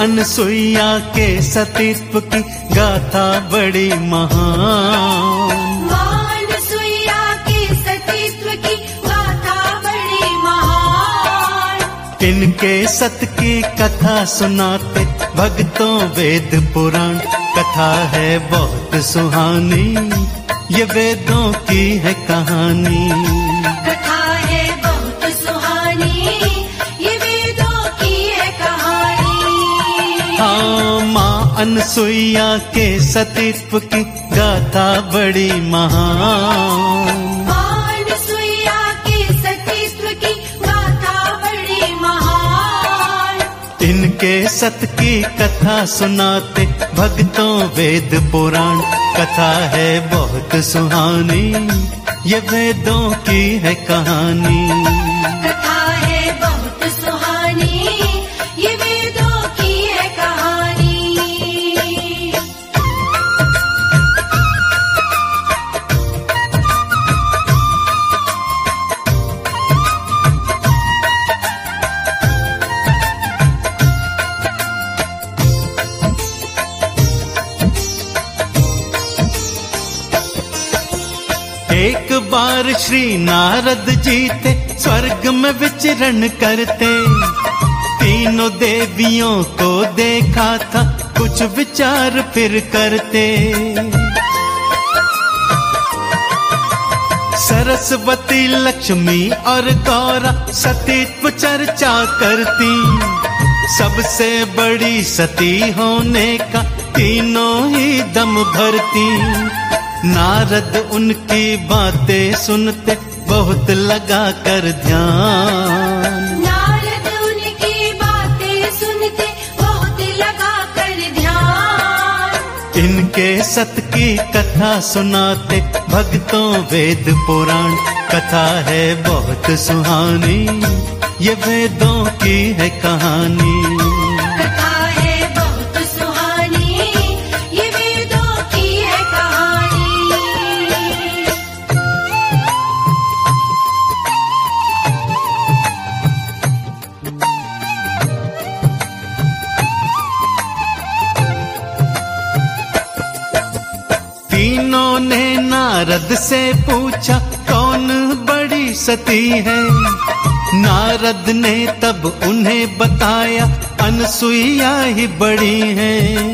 अनसुईया के सतीत्व की गाथा बड़ी महान। माँ अनसुईया के सतीत्व की गाथा बड़ी महान। इनके सत की कथा सुनाते भक्तों वेद पुराण। कथा है बहुत सुहानी, ये वेदों की है कहानी। कथा है बहुत सुहानी, ये वेदों की है कहानी। हाँ, माँ अनसुईया के सतीत्व की गाथा बड़ी महान। माँ अनसुईया के सतीत्व की गाथा बड़ी महान। इनके सत की कथा सुनाते भक्तों वेद पुराण। कथा है बहुत सुहानी, ये वेदों की है कहानी। कथा है बहुत सुहानी, ये वेदों की है कहानी। एक बार श्री नारद जी थे स्वर्ग में विचरण करते। तीनों देवियों को देखा था, कुछ विचार फिर करते। सरस्वती लक्ष्मी और गौरा सतीत्व चर्चा करती। सबसे बड़ी सती होने का तीनों ही दम भरती। नारद उनकी बातें सुनते बहुत लगा कर ध्यान। नारद उनकी बातें सुनते बहुत लगा कर ध्यान। इनके सत की कथा सुनाते भक्तों वेद पुराण। कथा है बहुत सुहानी, ये वेदों की है कहानी। कथा है बहुत सुहानी, ये वेदों की है कहानी। तीनों ने नारद से पूछा कौन बड़ी सती है। नारद ने तब उन्हें बताया अनसुईया ही बड़ी है।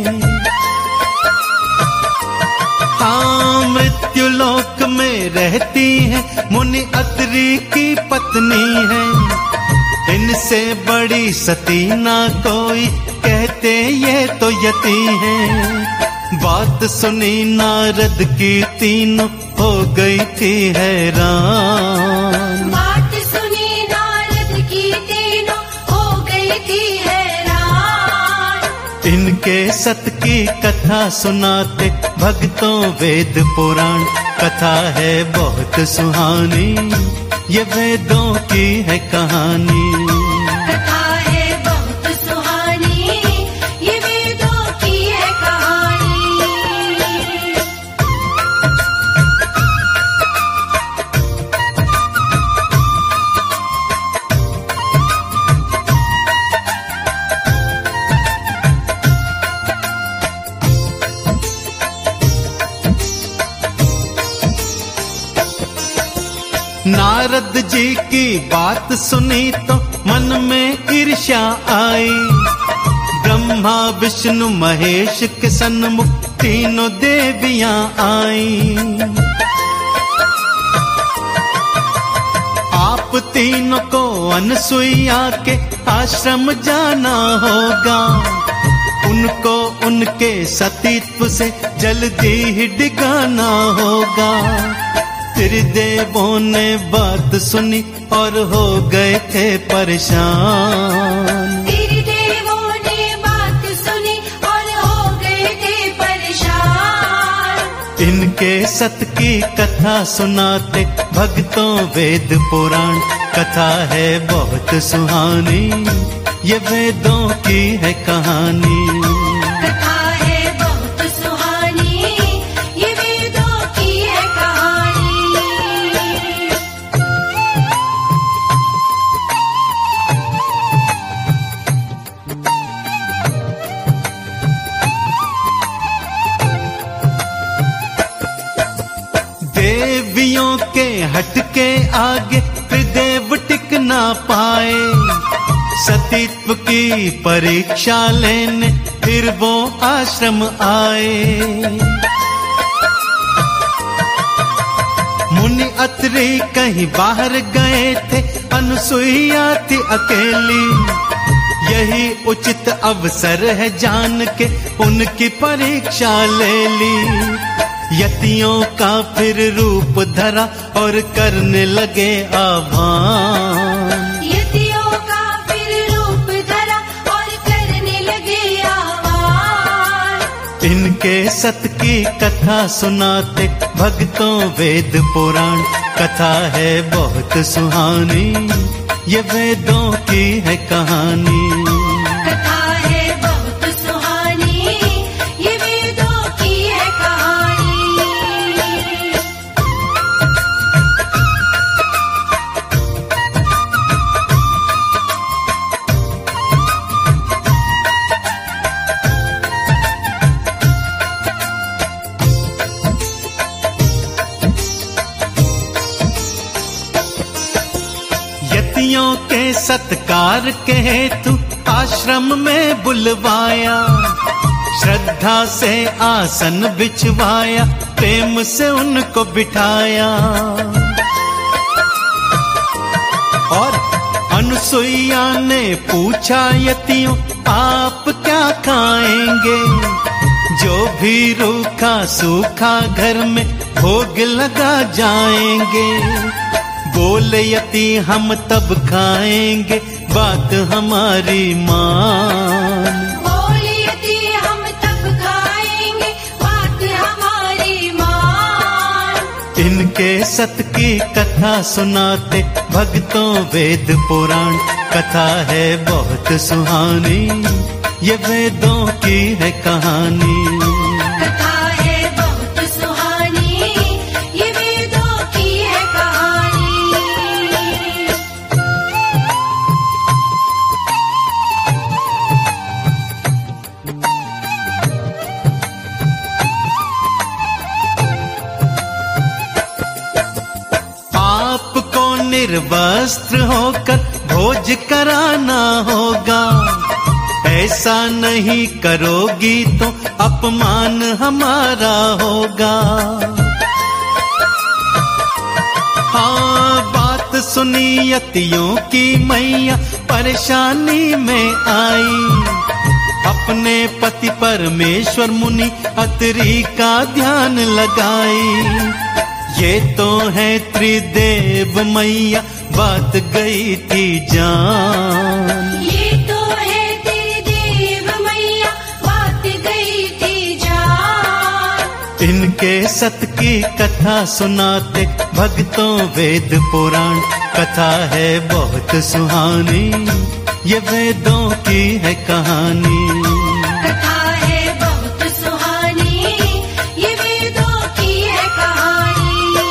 हाँ, मृत्युलोक में रहती है, मुनि अत्रि की पत्नी है। इनसे बड़ी सती ना कोई, कहते ये तो यति है। बात सुनी नारद की तीनों हो गई थी हैरान। बात सुनी नारद की तीनों हो गई थी हैरान। इनके सत की कथा सुनाते भक्तों वेद पुराण। कथा है बहुत सुहानी, ये वेदों की है कहानी। कथा है बहुत सुहानी, ये वेदों की है कहानी। नारद जी की बात सुनी तो मन में ईर्ष्या आई। ब्रह्मा विष्णु महेश के सन्मुख तीनों देवियां आई। आप तीनों को अनसुईया के आश्रम जाना होगा। उनको उनके सतीत्व से जल्दी ही डिगाना होगा। त्रिदेवों ने बात सुनी और हो गए थे परेशान। त्रिदेवों ने बात सुनी और हो गए थे परेशान। इनके सत की कथा सुनाते भक्तों वेद पुराण। कथा है बहुत सुहानी, ये वेदों की है कहानी। कथा है बहुत सुहानी, ये वेदों की है कहानी। देवियों के हटके आगे त्रिदेव टिक ना पाए। सतीत्व की परीक्षा लेने फिर वो आश्रम आए। मुनि अत्रि कहीं बाहर गए थे, अनुसुईया थी अकेली। यही उचित अवसर है जान के उनकी परीक्षा ले ली। यतियों का फिर रूप धरा और करने लगे आह्वान। यतियों का फिर रूप धरा और करने लगे आह्वान। इनके सत की कथा सुनाते भक्तों वेद पुराण। कथा है बहुत सुहानी, ये वेदों की है कहानी। कथा है बहुत सुहानी, ये वेदों की है कहानी। यतियों के सत्कार के हेतु आश्रम में बुलवाया। श्रद्धा से आसन बिछवाया, प्रेम से उनको बिठाया। और अनुसुईया ने पूछा यतियों आप क्या खाएंगे। जो भी रूखा सूखा घर में भोग लगा जाएंगे। बोले यति हम तब खाएंगे, बात हमारी मान। बोले यति हम तब खाएंगे, बात हमारी मान। इनके सत की कथा सुनाते भक्तों वेद पुराण। कथा है बहुत सुहानी, ये वेदों की है कहानी। कथा है बहुत सुहानी, ये वेदों की है कहानी। आपको निर्वस्त्र होकर भोज कराना होगा। ऐसा नहीं करोगी तो अपमान हमारा होगा। हाँ बात सुनी यतियों की मैया परेशानी में आई। अपने पति परमेश्वर मुनि अत्रि का ध्यान लगाई। ये तो है त्रिदेव मैया, बात गई थी जान। ये तो है त्रिदेव मैया, बात गई थी जान। इनके सत की कथा सुनाते भक्तों वेद पुराण। कथा है बहुत सुहानी, ये वेदों की है कहानी। कथा है बहुत सुहानी, ये वेदों की है कहानी।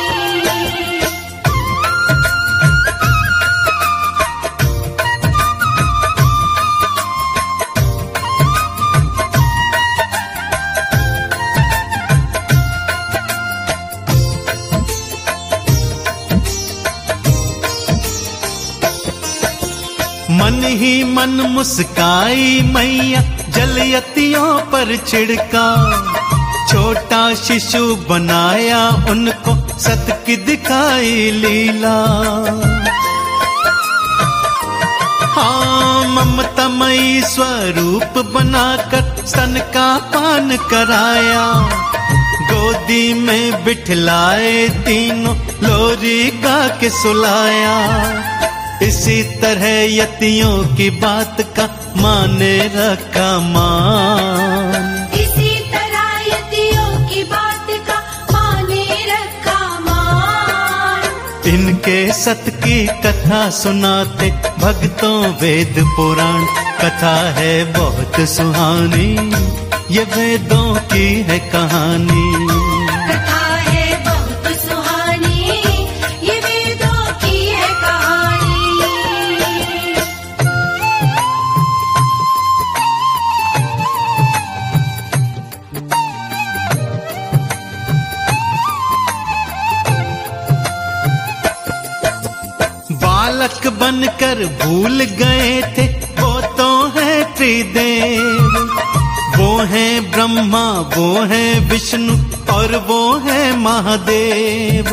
मन ही मन मुस्काई मैया, जल यतियों पर छिड़का। छोटा शिशु बनाया उनको, सत की दिखाई लीला। हाँ ममतामयी स्वरूप बनाकर स्तन का पान कराया। गोदी में बिठलाए तीनों, लोरी गा के सुलाया। इसी तरह यतियों की बात का माने रखा मान। इसी तरह यतियों की बात का माने रखा मान। इनके सत की कथा सुनाते भक्तों वेद पुराण। कथा है बहुत सुहानी, ये वेदों की है कहानी। कथा है बहुत सुहानी, ये वेदों की है कहानी। बालक बनकर भूल गए थे वो तो है त्रिदेव। वो है ब्रह्मा, वो है विष्णु और वो है महादेव।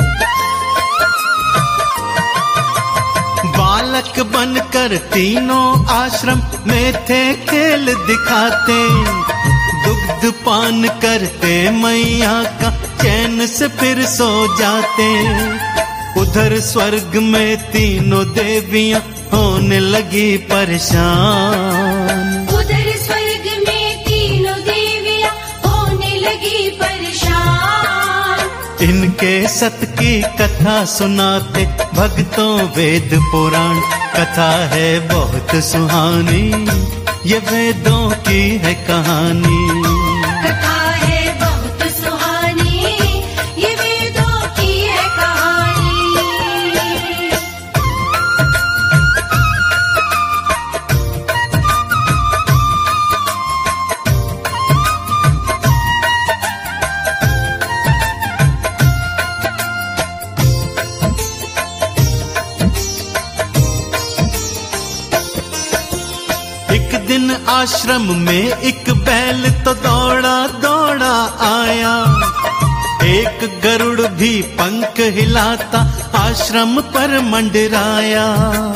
बालक बनकर तीनों आश्रम में थे खेल दिखाते, दुग्ध पान करते मैया का चैन से फिर सो जाते। उधर स्वर्ग में तीनों देवियां होने लगी परेशान। उधर स्वर्ग में तीनों देवियां होने लगी परेशान। इनके सत की कथा सुनाते भक्तों वेद पुराण। कथा है बहुत सुहानी, ये वेदों की है कहानी। कथा है बहुत सुहानी, ये वेदों की है कहानी। एक दिन आश्रम में एक बैल तो दौड़ा दौड़ा आया। एक गरुड़ भी पंख हिलाता आश्रम पर मंडराया।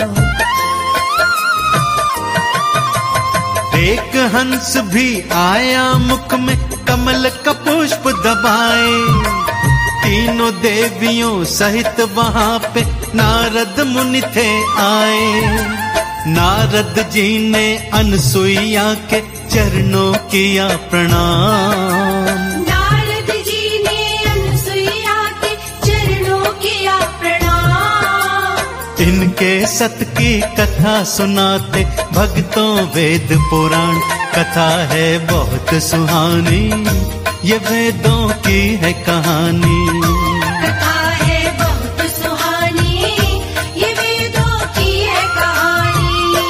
एक हंस भी आया मुख में कमल का पुष्प दबाए। तीनों देवियों सहित वहां पे नारद मुनि थे आए। नारद जी ने अनसुईया के चरणों किया प्रणाम। नारद जी ने अनसुईया के चरणों किया प्रणाम। इनके सत की कथा सुनाते भक्तों वेद पुराण। कथा है बहुत सुहानी, ये वेदों की है कहानी। कथा है बहुत सुहानी, ये वेदों की है कहानी।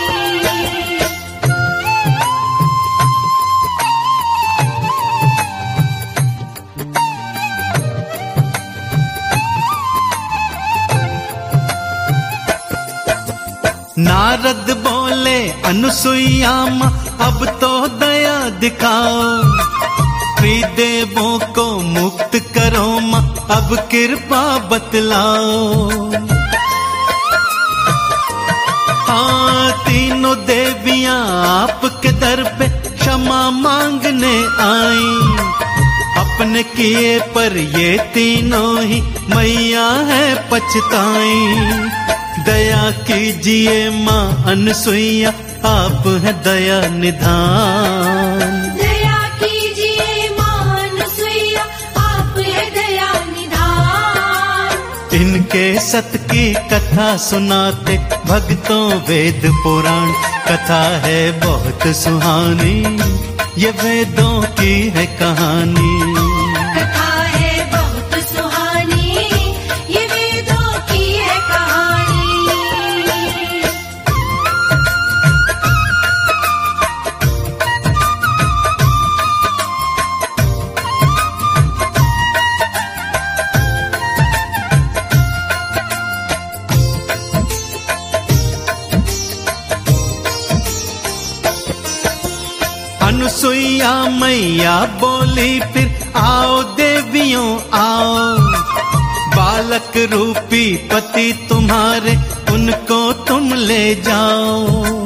नारद बोले अनुसुईया माँ अब तो दया दिखाओ। त्रिदेवों को मुक्त करो माँ अब कृपा बतलाओ। हाँ तीनों देवियां आपके दर पे क्षमा मांगने आई। अपने किए पर ये तीनों ही मैया है पछताई। दया कीजिए माँ अनसुईया आप है दया निधान। दया कीजिए माँ अनसुईया आप है दया निधान। इनके सत की कथा सुनाते भक्तों वेद पुराण। कथा है बहुत सुहानी, ये वेदों की है कहानी। कथा है बहुत सुहानी, ये वेदों की है कहानी। अनुसुईया मैया बोली फिर आओ देवियों आओ। बालक रूपी पति तुम्हारे उनको तुम ले जाओ।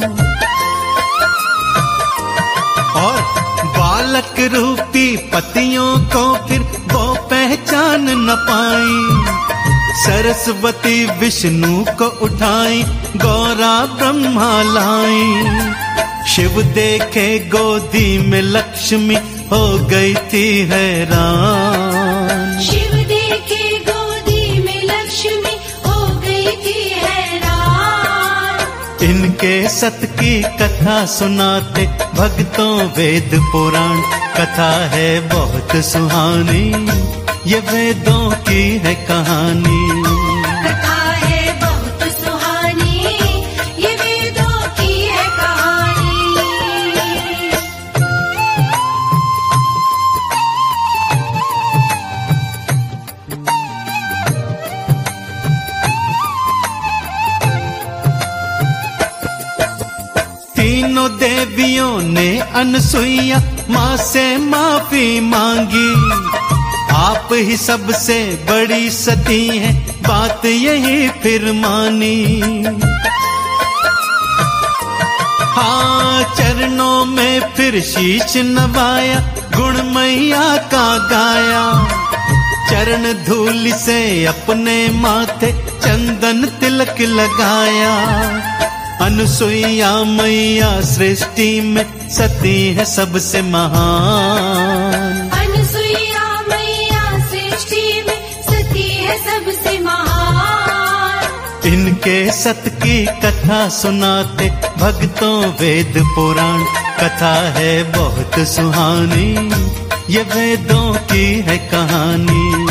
और बालक रूपी पतियों को फिर वो पहचान न पाई। सरस्वती विष्णु को उठाई, गौरा ब्रह्मा लाई। शिव देखे गोदी में लक्ष्मी हो गई थी हैरान। शिव देखे गोदी में लक्ष्मी हो गई थी हैरान। इनके सत की कथा सुनाते भक्तों वेद पुराण। कथा है बहुत सुहानी, ये वेदों की है कहानी। कथा है बहुत सुहानी, ये वेदों की है कहानी। सतियों ने अनसुईया माँ से माफी मांगी। आप ही सबसे बड़ी सती हैं, बात यही फिर मानी। हाँ, चरणों में फिर शीश नवाया, गुण मैया का गाया। चरण धूल से अपने माथे चंदन तिलक लगाया। अनुसुईया मैया सृष्टि में सती है सबसे महान। अनुसुईया मैया सृष्टि में सती है सबसे महान। इनके सत की कथा सुनाते भक्तों वेद पुराण। कथा है बहुत सुहानी, ये वेदों की है कहानी।